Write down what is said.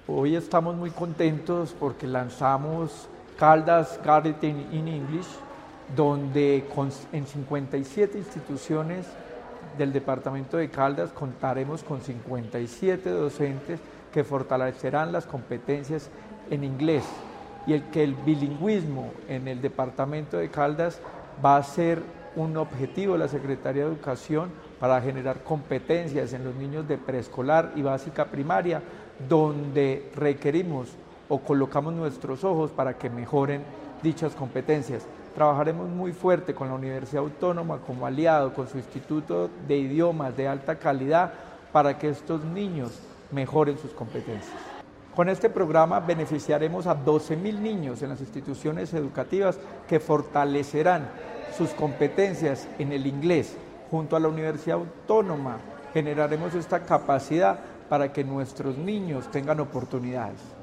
Hoy estamos muy contentos porque lanzamos Caldas Garden in English, donde en 57 instituciones del departamento de Caldas contaremos con 57 docentes que fortalecerán las competencias en inglés y el bilingüismo en el departamento de Caldas va a ser un objetivo de la Secretaría de Educación para generar competencias en los niños de preescolar y básica primaria, donde requerimos o colocamos nuestros ojos para que mejoren dichas competencias. Trabajaremos muy fuerte con la Universidad Autónoma como aliado, con su Instituto de Idiomas de alta calidad, para que estos niños mejoren sus competencias. Con este programa beneficiaremos a 12.000 niños en las instituciones educativas que fortalecerán sus competencias en el inglés. Junto a la Universidad Autónoma generaremos esta capacidad para que nuestros niños tengan oportunidades.